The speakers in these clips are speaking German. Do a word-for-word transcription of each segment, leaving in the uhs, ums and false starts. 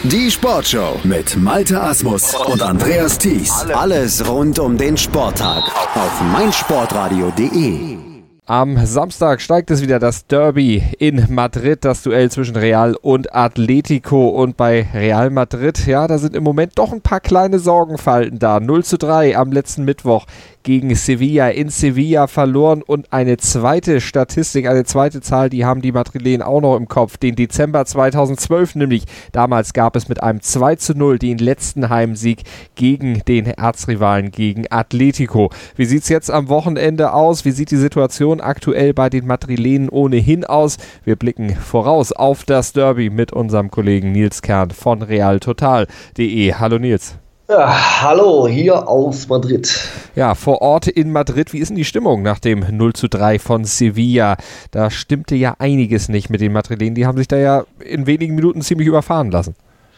Die Sportshow mit Malte Asmus und Andreas Thies. Alles rund um den Sporttag auf meinsportradio punkt de. Am Samstag steigt es wieder, das Derby in Madrid, das Duell zwischen Real und Atletico. Und bei Real Madrid, ja, da sind im Moment doch ein paar kleine Sorgenfalten da. null zu drei am letzten Mittwoch gegen Sevilla, in Sevilla verloren. Und eine zweite Statistik, eine zweite Zahl, die haben die Madrilenen auch noch im Kopf. Den Dezember zweitausendzwölf nämlich. Damals gab es mit einem zwei zu null den letzten Heimsieg gegen den Erzrivalen, gegen Atletico. Wie sieht es jetzt am Wochenende aus? Wie sieht die Situation aktuell bei den Madrilenen ohnehin aus? Wir blicken voraus auf das Derby mit unserem Kollegen Nils Kern von real total punkt de. Hallo Nils. Ja, hallo, hier aus Madrid. Ja, vor Ort in Madrid, wie ist denn die Stimmung nach dem null zu drei von Sevilla? Da stimmte ja einiges nicht mit den Madrilenen, die haben sich da ja in wenigen Minuten ziemlich überfahren lassen.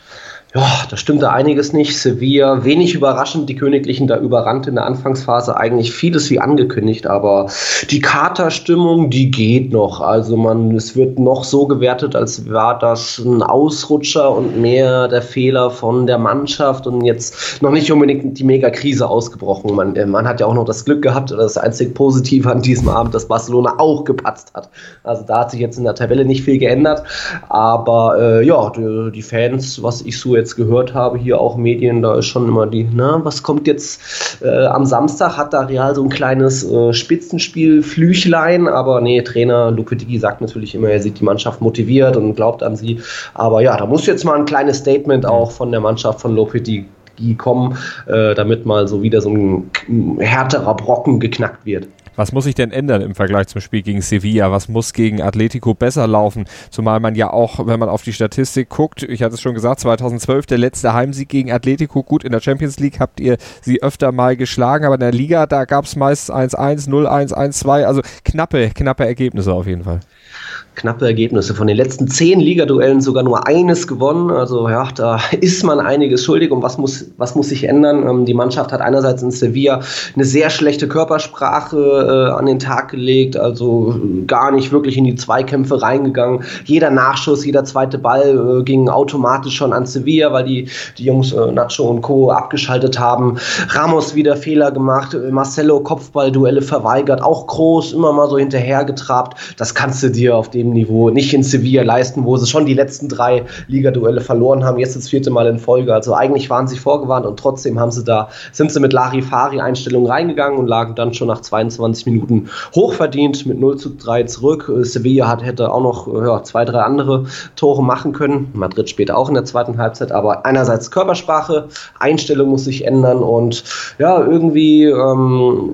Ja, da stimmte einiges nicht. Sevilla, wenig überraschend, die Königlichen da überrannt in der Anfangsphase, eigentlich vieles wie angekündigt, aber die Katerstimmung, die geht noch. Also man, es wird noch so gewertet, als war das ein Ausrutscher und mehr der Fehler von der Mannschaft und jetzt noch nicht unbedingt die Megakrise ausgebrochen. Man, man hat ja auch noch das Glück gehabt, oder das einzig Positive an diesem Abend, dass Barcelona auch gepatzt hat. Also da hat sich jetzt in der Tabelle nicht viel geändert, aber äh, ja, die, die Fans, was ich so jetzt gehört habe, hier auch Medien, da ist schon immer die, na, was kommt jetzt äh, am Samstag, hat da Real so ein kleines äh, Spitzenspiel-Flüchlein, aber nee, Trainer Lopetegui sagt natürlich immer, er sieht die Mannschaft motiviert und glaubt an sie, aber ja, da muss jetzt mal ein kleines Statement auch von der Mannschaft von Lopetegui kommen, äh, damit mal so wieder so ein härterer Brocken geknackt wird. Was muss sich denn ändern im Vergleich zum Spiel gegen Sevilla? Was muss gegen Atletico besser laufen? Zumal man ja auch, wenn man auf die Statistik guckt, ich hatte es schon gesagt, zweitausendzwölf der letzte Heimsieg gegen Atletico. Gut, in der Champions League habt ihr sie öfter mal geschlagen, aber in der Liga, da gab es meist eins eins, null eins, eins zwei, also knappe, knappe Ergebnisse auf jeden Fall. Knappe Ergebnisse. Von den letzten zehn Ligaduellen sogar nur eines gewonnen. Also ja, da ist man einiges schuldig. Und was muss, was muss sich ändern? Ähm, die Mannschaft hat einerseits in Sevilla eine sehr schlechte Körpersprache äh, an den Tag gelegt. Also gar nicht wirklich in die Zweikämpfe reingegangen. Jeder Nachschuss, jeder zweite Ball äh, ging automatisch schon an Sevilla, weil die, die Jungs äh, Nacho und Co. abgeschaltet haben. Ramos wieder Fehler gemacht. Marcelo Kopfballduelle verweigert. Auch Kroos immer mal so hinterhergetrabt. Das kannst du dir auf dem Niveau nicht in Sevilla leisten, wo sie schon die letzten drei Ligaduelle verloren haben, jetzt das vierte Mal in Folge. Also eigentlich waren sie vorgewarnt und trotzdem haben sie da, sind sie mit Larifari-Einstellungen reingegangen und lagen dann schon nach zweiundzwanzig Minuten hochverdient mit null zu drei zurück. Sevilla hat, hätte auch noch ja, zwei, drei andere Tore machen können. Madrid später auch in der zweiten Halbzeit, aber einerseits Körpersprache, Einstellung muss sich ändern und ja, irgendwie ähm,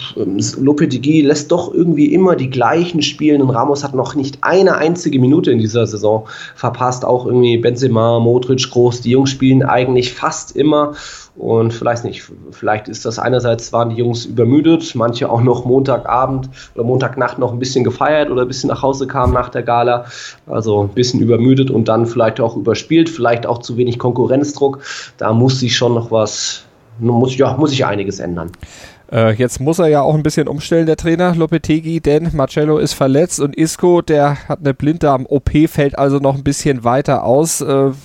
Lopetegui lässt doch irgendwie immer die gleichen spielen und Ramos hat noch nicht eine einzige Minute in dieser Saison verpasst. Auch irgendwie Benzema, Modric, Kroos, die Jungs spielen eigentlich fast immer. Und vielleicht nicht, vielleicht ist das einerseits, waren die Jungs übermüdet, manche auch noch Montagabend oder Montagnacht noch ein bisschen gefeiert oder ein bisschen nach Hause kamen nach der Gala. Also ein bisschen übermüdet und dann vielleicht auch überspielt, vielleicht auch zu wenig Konkurrenzdruck. Da muss sich schon noch was, muss, ja, muss sich einiges ändern. Jetzt muss er ja auch ein bisschen umstellen, der Trainer Lopetegui, denn Marcelo ist verletzt und Isco, der hat eine Blinddarm-O P, fällt also noch ein bisschen weiter aus.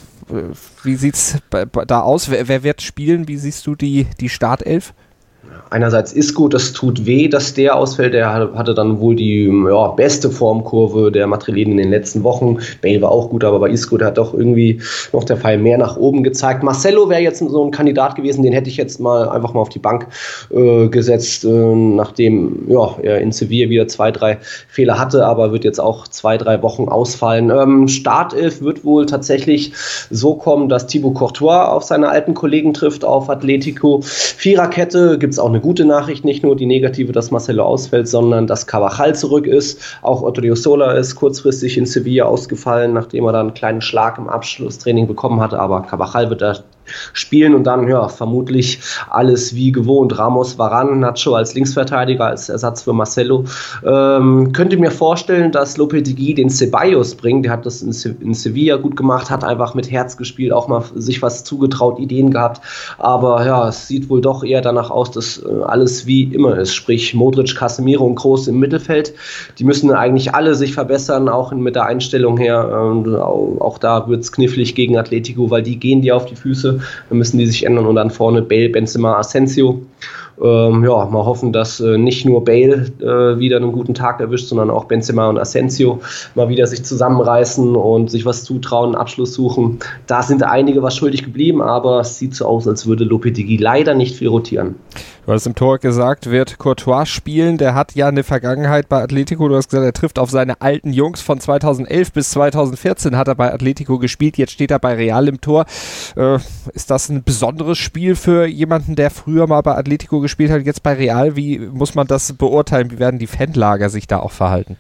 Wie sieht's da aus? Wer, wer wird spielen? Wie siehst du die, die Startelf? Einerseits Isco, das tut weh, dass der ausfällt. Der hatte dann wohl die ja, beste Formkurve der Madrilenen in den letzten Wochen. Bale war auch gut, aber bei Isco, der hat doch irgendwie noch der Fall mehr nach oben gezeigt. Marcelo wäre jetzt so ein Kandidat gewesen, den hätte ich jetzt mal einfach mal auf die Bank äh, gesetzt, äh, nachdem ja, er in Sevilla wieder zwei, drei Fehler hatte, aber wird jetzt auch zwei, drei Wochen ausfallen. Ähm, Startelf wird wohl tatsächlich so kommen, dass Thibaut Courtois auf seine alten Kollegen trifft, auf Atletico. Viererkette gibt es auch eine gute Nachricht, nicht nur die negative, dass Marcelo ausfällt, sondern dass Carvajal zurück ist. Auch Odriozola ist kurzfristig in Sevilla ausgefallen, nachdem er da einen kleinen Schlag im Abschlusstraining bekommen hatte. Aber Carvajal wird da spielen und dann ja vermutlich alles wie gewohnt. Ramos, Varane, Nacho als Linksverteidiger, als Ersatz für Marcelo. Ähm, könnte mir vorstellen, dass Lopetegui den Ceballos bringt. Der hat das in, Se- in Sevilla gut gemacht, hat einfach mit Herz gespielt, auch mal sich was zugetraut, Ideen gehabt. Aber ja, es sieht wohl doch eher danach aus, dass äh, alles wie immer ist. Sprich Modric, Casemiro und Kroos im Mittelfeld. Die müssen eigentlich alle sich verbessern, auch in, mit der Einstellung her. Ähm, auch, auch da wird es knifflig gegen Atletico, weil die gehen dir auf die Füße. Dann müssen die sich ändern und dann vorne Bale, Benzema, Asensio. Ähm, ja, mal hoffen, dass äh, nicht nur Bale äh, wieder einen guten Tag erwischt, sondern auch Benzema und Asensio mal wieder sich zusammenreißen und sich was zutrauen, einen Abschluss suchen. Da sind einige was schuldig geblieben, aber es sieht so aus, als würde Lopetegui leider nicht viel rotieren. Du hast im Tor gesagt, wird Courtois spielen. Der hat ja eine Vergangenheit bei Atletico. Du hast gesagt, er trifft auf seine alten Jungs. Von zweitausendelf bis zweitausendvierzehn hat er bei Atletico gespielt. Jetzt steht er bei Real im Tor. Äh, ist das ein besonderes Spiel für jemanden, der früher mal bei Atletico gespielt hat, jetzt bei Real? Wie muss man das beurteilen? Wie werden die Fanlager sich da auch verhalten?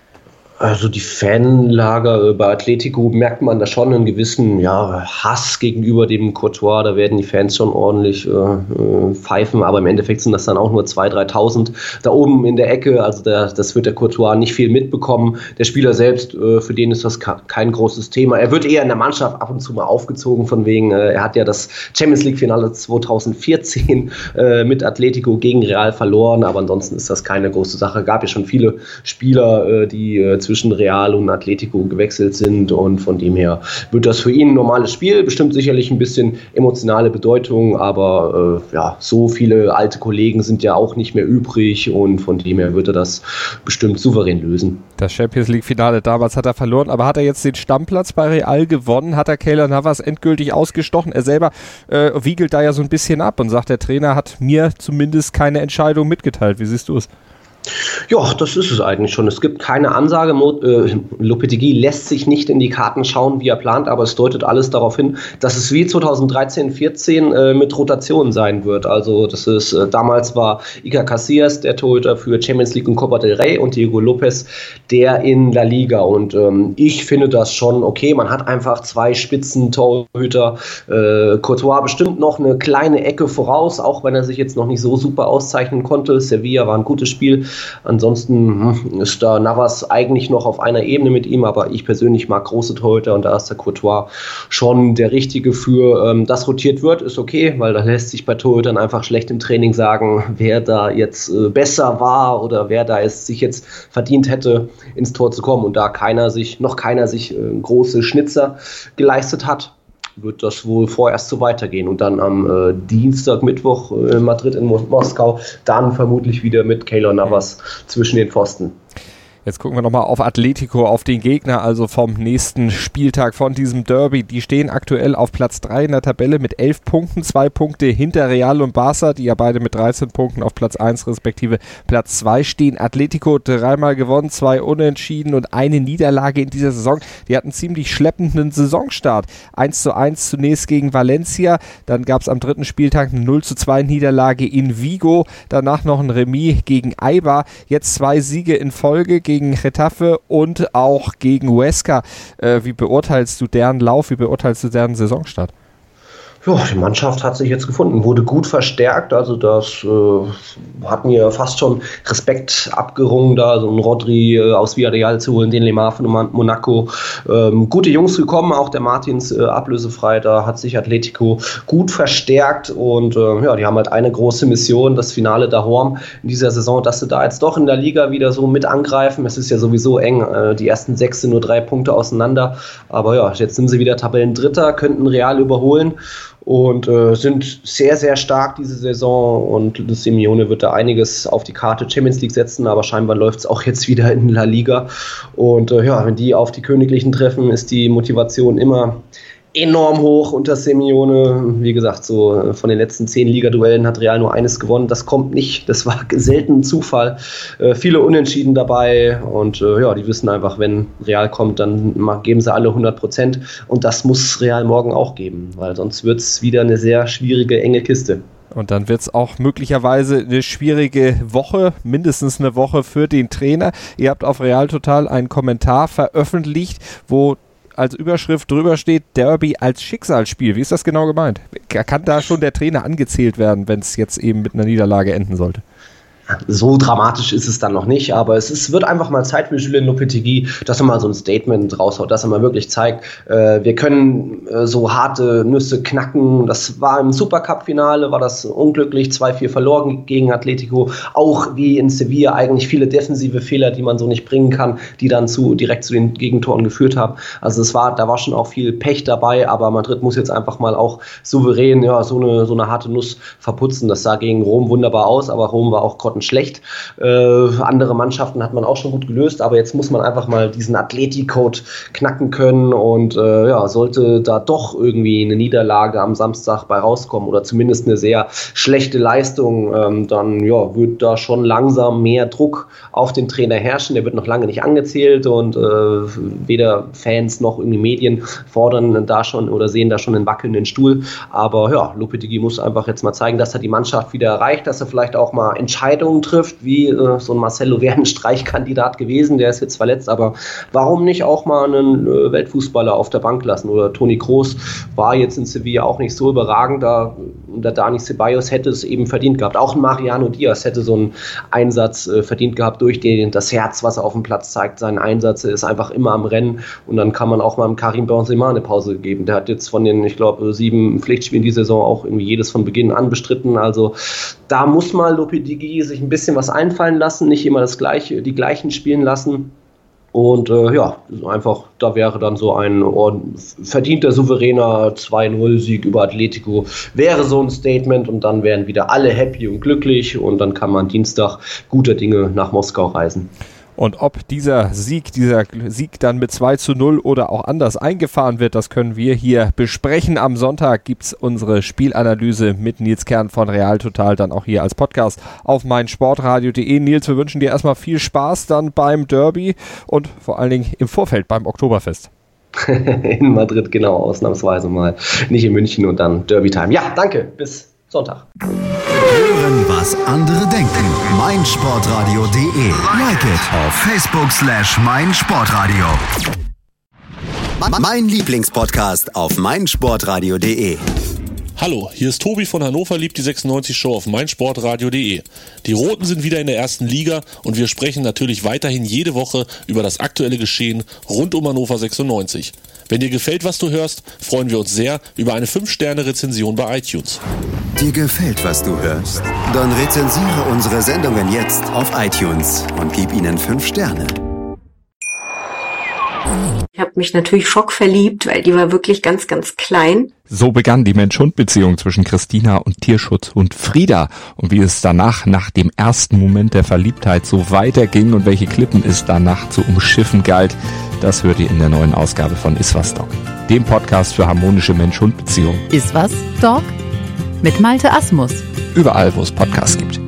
Also die Fanlager bei Atletico merkt man da schon einen gewissen ja, Hass gegenüber dem Courtois. Da werden die Fans schon ordentlich äh, pfeifen, aber im Endeffekt sind das dann auch nur zweitausend, dreitausend da oben in der Ecke. Also der, das wird der Courtois nicht viel mitbekommen. Der Spieler selbst, äh, für den ist das kein großes Thema. Er wird eher in der Mannschaft ab und zu mal aufgezogen, von wegen, äh, er hat ja das Champions League-Finale zweitausendvierzehn äh, mit Atletico gegen Real verloren, aber ansonsten ist das keine große Sache. Gab ja schon viele Spieler, äh, die äh, zwischen Real und Atletico gewechselt sind und von dem her wird das für ihn ein normales Spiel, bestimmt sicherlich ein bisschen emotionale Bedeutung, aber äh, ja, so viele alte Kollegen sind ja auch nicht mehr übrig und von dem her wird er das bestimmt souverän lösen. Das Champions League-Finale damals hat er verloren, aber hat er jetzt den Stammplatz bei Real gewonnen? Hat er Keylor Navas endgültig ausgestochen? Er selber äh, wiegelt da ja so ein bisschen ab und sagt, der Trainer hat mir zumindest keine Entscheidung mitgeteilt. Wie siehst du es? Ja, das ist es eigentlich schon. Es gibt keine Ansage. Äh, Lopetegui lässt sich nicht in die Karten schauen, wie er plant, aber es deutet alles darauf hin, dass es wie zweitausenddreizehn vierzehn äh, mit Rotation sein wird. Also das ist äh, damals war Iker Casillas der Torhüter für Champions League und Copa del Rey und Diego Lopez der in La Liga. Und ähm, ich finde das schon okay. Man hat einfach zwei Spitzentorhüter. Äh, Courtois bestimmt noch eine kleine Ecke voraus, auch wenn er sich jetzt noch nicht so super auszeichnen konnte. Sevilla war ein gutes Spiel. Ansonsten hm, ist da Navas eigentlich noch auf einer Ebene mit ihm, aber ich persönlich mag große Torhüter und da ist der Courtois schon der Richtige für. Ähm, dass rotiert wird, ist okay, weil da lässt sich bei Torhütern einfach schlecht im Training sagen, wer da jetzt äh, besser war oder wer da es sich jetzt verdient hätte, ins Tor zu kommen und da keiner sich, noch keiner sich äh, große Schnitzer geleistet hat, wird das wohl vorerst so weitergehen und dann am äh, Dienstag, Mittwoch in äh, Madrid in Mo- Moskau dann vermutlich wieder mit Keylor Navas zwischen den Pfosten. Jetzt gucken wir nochmal auf Atletico, auf den Gegner, also vom nächsten Spieltag von diesem Derby. Die stehen aktuell auf Platz drei in der Tabelle mit elf Punkten, zwei Punkte hinter Real und Barca, die ja beide mit dreizehn Punkten auf Platz eins respektive Platz zwei stehen. Atletico dreimal gewonnen, zwei Unentschieden und eine Niederlage in dieser Saison. Die hatten einen ziemlich schleppenden Saisonstart. eins zu eins zunächst gegen Valencia, dann gab es am dritten Spieltag eine null zu zwei Niederlage in Vigo, danach noch ein Remis gegen Eibar, jetzt zwei Siege in Folge gegen gegen Getafe und auch gegen Huesca. Äh, wie beurteilst du deren Lauf, wie beurteilst du deren Saisonstart? Ja, die Mannschaft hat sich jetzt gefunden, wurde gut verstärkt, also das äh, hat mir fast schon Respekt abgerungen, da so ein Rodri äh, aus Villarreal zu holen, den Lemar von Monaco. Ähm, gute Jungs gekommen, auch der Martins äh, ablösefrei, da hat sich Atletico gut verstärkt und äh, ja, die haben halt eine große Mission, das Finale daheim in dieser Saison, dass sie da jetzt doch in der Liga wieder so mit angreifen. Es ist ja sowieso eng, äh, die ersten sechs sind nur drei Punkte auseinander, aber ja, jetzt sind sie wieder Tabellendritter, könnten Real überholen. Und äh, sind sehr, sehr stark diese Saison und Simeone wird da einiges auf die Karte Champions League setzen, aber scheinbar läuft es auch jetzt wieder in La Liga. Und äh, ja, wenn die auf die Königlichen treffen, ist die Motivation immer enorm hoch unter Simeone. Wie gesagt, so von den letzten zehn Ligaduellen hat Real nur eines gewonnen. Das kommt nicht, das war selten ein Zufall. Äh, viele Unentschieden dabei und äh, ja, die wissen einfach, wenn Real kommt, dann geben sie alle hundert Prozent und das muss Real morgen auch geben, weil sonst wird es wieder eine sehr schwierige, enge Kiste. Und dann wird es auch möglicherweise eine schwierige Woche, mindestens eine Woche für den Trainer. Ihr habt auf Real Total einen Kommentar veröffentlicht, wo als Überschrift drüber steht, Derby als Schicksalsspiel. Wie ist das genau gemeint? Kann da schon der Trainer angezählt werden, wenn es jetzt eben mit einer Niederlage enden sollte? So dramatisch ist es dann noch nicht, aber es ist, wird einfach mal Zeit für Julien Lopetegui, dass er mal so ein Statement raushaut, dass er mal wirklich zeigt, äh, wir können äh, so harte Nüsse knacken. Das war im Supercup-Finale, war das unglücklich, zwei vier verloren gegen Atletico, auch wie in Sevilla eigentlich viele defensive Fehler, die man so nicht bringen kann, die dann zu, direkt zu den Gegentoren geführt haben. Also es war, da war schon auch viel Pech dabei, aber Madrid muss jetzt einfach mal auch souverän ja, so eine, so eine harte Nuss verputzen. Das sah gegen Rom wunderbar aus, aber Rom war auch schlecht. Äh, andere Mannschaften hat man auch schon gut gelöst, aber jetzt muss man einfach mal diesen Athletic-Code knacken können und äh, ja, sollte da doch irgendwie eine Niederlage am Samstag bei rauskommen oder zumindest eine sehr schlechte Leistung, ähm, dann ja, wird da schon langsam mehr Druck auf den Trainer herrschen. Der wird noch lange nicht angezählt und äh, weder Fans noch irgendwie Medien fordern da schon oder sehen da schon einen wackelnden Stuhl, aber ja, Lopetegui muss einfach jetzt mal zeigen, dass er die Mannschaft wieder erreicht, dass er vielleicht auch mal Entscheidungen trifft, wie äh, so ein Marcelo wäre ein Streichkandidat gewesen, der ist jetzt verletzt, aber warum nicht auch mal einen äh, Weltfußballer auf der Bank lassen? Oder Toni Kroos war jetzt in Sevilla auch nicht so überragend, da der Dani Ceballos hätte es eben verdient gehabt. Auch ein Mariano Diaz hätte so einen Einsatz äh, verdient gehabt durch den, das Herz, was er auf dem Platz zeigt. Sein Einsatz ist einfach immer am Rennen und dann kann man auch mal Karim Benzema eine Pause geben. Der hat jetzt von den, ich glaube, sieben Pflichtspielen die Saison auch irgendwie jedes von Beginn an bestritten. Also da muss mal Lopetegui sich ein bisschen was einfallen lassen, nicht immer das gleiche, die gleichen spielen lassen. Und äh, ja, einfach, da wäre dann so ein verdienter, souveräner zwei null Sieg über Atletico, wäre so ein Statement und dann wären wieder alle happy und glücklich und dann kann man Dienstag guter Dinge nach Moskau reisen. Und ob dieser Sieg, dieser Sieg dann mit zwei zu null oder auch anders eingefahren wird, das können wir hier besprechen. Am Sonntag gibt es unsere Spielanalyse mit Nils Kern von Real Total dann auch hier als Podcast auf meinsportradio punkt de. Nils, wir wünschen dir erstmal viel Spaß dann beim Derby und vor allen Dingen im Vorfeld beim Oktoberfest. In Madrid, genau, ausnahmsweise mal. Nicht in München und dann Derby-Time. Ja, danke, bis Sonntag. Hören, was andere denken. meinsportradio punkt de. Like it auf Facebook slash meinsportradio. Mein Lieblingspodcast auf meinsportradio punkt de. Hallo, hier ist Tobi von Hannover liebt die sechsundneunzig Show auf meinsportradio punkt de. Die Roten sind wieder in der ersten Liga und wir sprechen natürlich weiterhin jede Woche über das aktuelle Geschehen rund um Hannover sechsundneunzig. Wenn dir gefällt, was du hörst, freuen wir uns sehr über eine fünf Sterne Rezension bei iTunes. Dir gefällt, was du hörst? Dann rezensiere unsere Sendungen jetzt auf iTunes und gib ihnen fünf Sterne. Ich habe mich natürlich schockverliebt, weil die war wirklich ganz, ganz klein. So begann die Mensch-Hund-Beziehung zwischen Christina und Tierschutzhund Frieda. Und wie es danach, nach dem ersten Moment der Verliebtheit, so weiterging und welche Klippen es danach zu umschiffen galt, das hört ihr in der neuen Ausgabe von Iswas Dog, dem Podcast für harmonische Mensch-Hund-Beziehungen. Iswas Dog? Mit Malte Asmus. Überall, wo es Podcasts gibt.